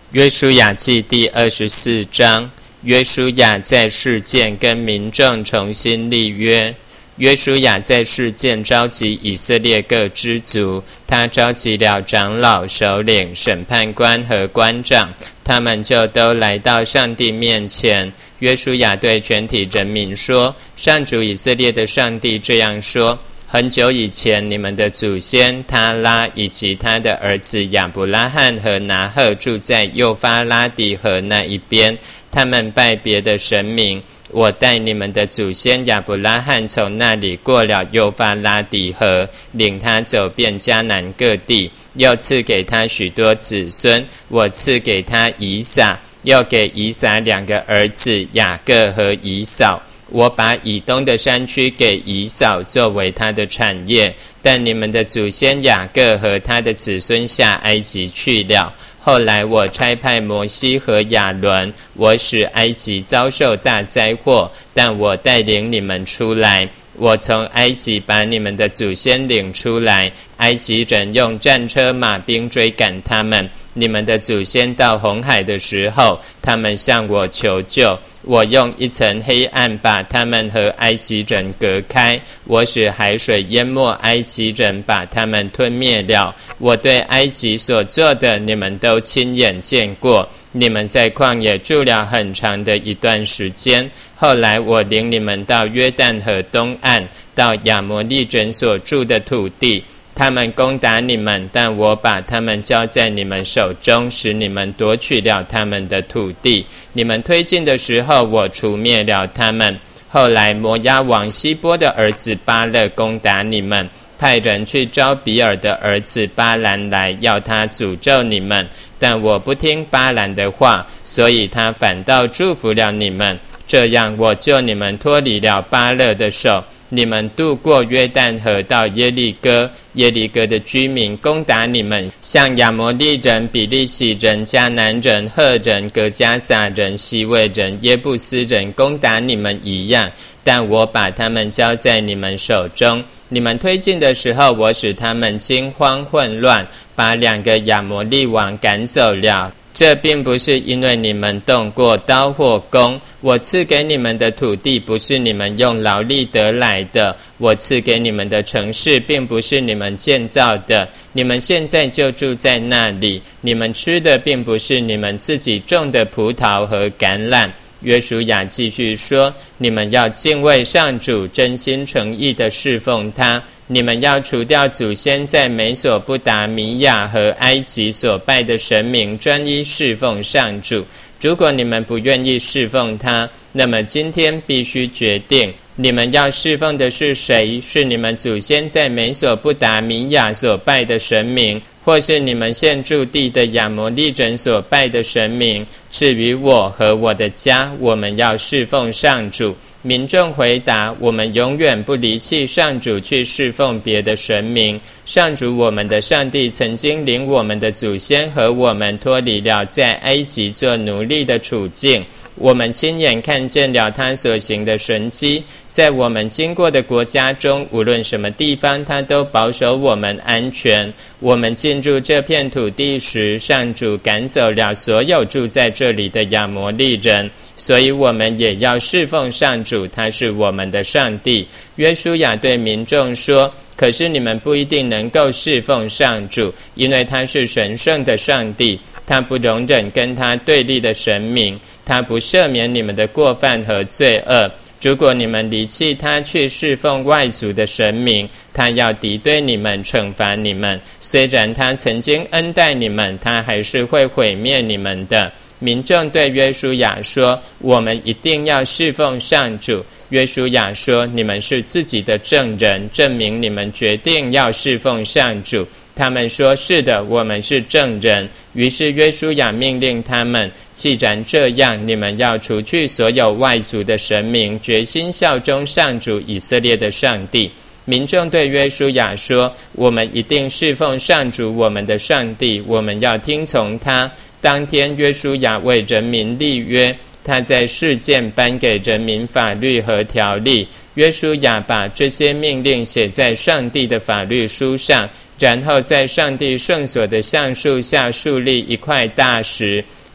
约书亚记第24章，约书亚在示剑跟民众重新立约。约书亚在示剑召集以色列各支族，他召集了长老、首领、审判官和官长，他们就都来到上帝面前。约书亚对全体人民说：上主以色列的上帝这样说，很久以前，你们的祖先他拉以及他的儿子亚伯拉罕和拿鹤住在幼发拉底河那一边，他们拜别的神明。我带你们的祖先亚伯拉罕从那里过了幼发拉底河，领他走遍迦南各地，又赐给他许多子孙。我赐给他以撒，又给以撒2个儿子雅各和以扫。我把以东的山区给以扫作为他的产业，但你们的祖先雅各和他的子孙下埃及去了。后来我差派摩西和亚伦，我使埃及遭受大灾祸，但我带领你们出来。我从埃及把你们的祖先领出来，埃及人用战车马兵追赶他们。你们的祖先到红海的时候，他们向我求救，我用一层黑暗把他们和埃及人隔开，我使海水淹没埃及人，把他们吞灭了。我对埃及所做的，你们都亲眼见过。你们在旷野住了很长的一段时间，后来我领你们到约旦河东岸，到亚摩利人所住的土地。他们攻打你们，但我把他们交在你们手中，使你们夺取了他们的土地。你们推进的时候，我除灭了他们。后来摩押王西波的儿子巴勒攻打你们，派人去招比尔的儿子巴兰来，要他诅咒你们。但我不听巴兰的话，所以他反倒祝福了你们。这样我救你们脱离了巴勒的手。你们渡过约旦河到耶利哥，耶利哥的居民攻打你们，像亚摩利人、比利洗人、迦南人、赫人、革迦撒人、西魏人、耶布斯人攻打你们一样，但我把他们交在你们手中。你们推进的时候，我使他们惊慌混乱，把2个亚摩利王赶走了。这并不是因为你们动过刀或弓，我赐给你们的土地不是你们用劳力得来的，我赐给你们的城市并不是你们建造的，你们现在就住在那里，你们吃的并不是你们自己种的葡萄和橄榄。约书亚继续说，你们要敬畏上主，真心诚意地侍奉他。你们要除掉祖先在美索不达米亚和埃及所拜的神明，专一侍奉上主。如果你们不愿意侍奉他，那么今天必须决定你们要侍奉的是谁，是你们祖先在美索不达米亚所拜的神明，或是你们现住地的亚摩利人所拜的神明。至于我和我的家，我们要侍奉上主。民众回答，我们永远不离弃上主去侍奉别的神明。上主我们的上帝曾经领我们的祖先和我们脱离了在埃及做奴隶的处境，我们亲眼看见了他所行的神迹，在我们经过的国家中，无论什么地方，他都保守我们安全。我们进入这片土地时，上主赶走了所有住在这里的亚摩利人，所以我们也要侍奉上主，他是我们的上帝。约书亚对民众说，可是你们不一定能够侍奉上主，因为他是神圣的上帝，他不容忍跟他对立的神明，他不赦免你们的过犯和罪恶。如果你们离弃他去侍奉外族的神明，他要敌对你们，惩罚你们。虽然他曾经恩待你们，他还是会毁灭你们的。民众对约书亚说，我们一定要侍奉上主。约书亚说，你们是自己的证人，证明你们决定要侍奉上主。他们说，是的，我们是证人。于是约书亚命令他们，既然这样，你们要除去所有外族的神明，决心效忠上主以色列的上帝。民众对约书亚说，我们一定侍奉上主我们的上帝，我们要听从他。当天约书亚为人民立约，他在示剑颁给人民法律和条例。约书亚把这些命令写在上帝的法律书上，然后在上帝圣所的橡树下树立一块大石，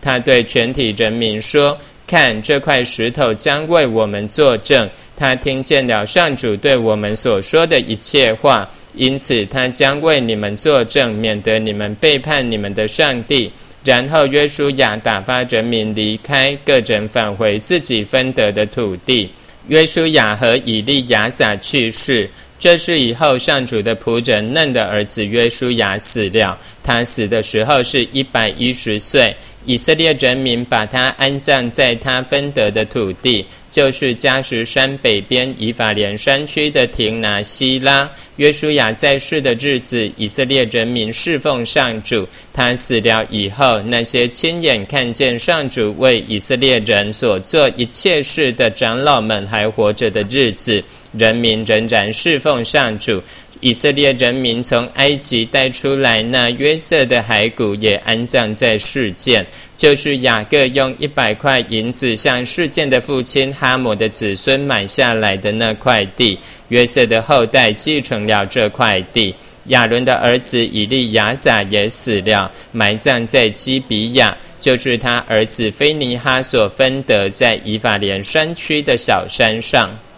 他对全体人民说：看，这块石头将为我们作证。他听见了上主对我们所说的一切话，因此他将为你们作证，免得你们背叛你们的上帝。然后约书亚打发人民离开，各人返回自己分得的土地。约书亚和以利亚撒去世。这是以后上主的仆人嫩的儿子约书亚死了，他死的时候是110岁。以色列人民把他安葬在他分得的土地，就是迦实山北边以法莲山区的亭拿西拉。约书亚在世的日子，以色列人民侍奉上主。他死了以后，那些亲眼看见上主为以色列人所做一切事的长老们还活着的日子，人民仍然侍奉上主。以色列人民从埃及带出来那约瑟的骸骨也安葬在示剑，就是雅各用100块银子向示剑的父亲哈摩的子孙买下来的那块地。约瑟的后代继承了这块地。亚伦的儿子以利亚撒也死了，埋葬在基比亚，就是他儿子非尼哈所分得在以法莲山区的小山上。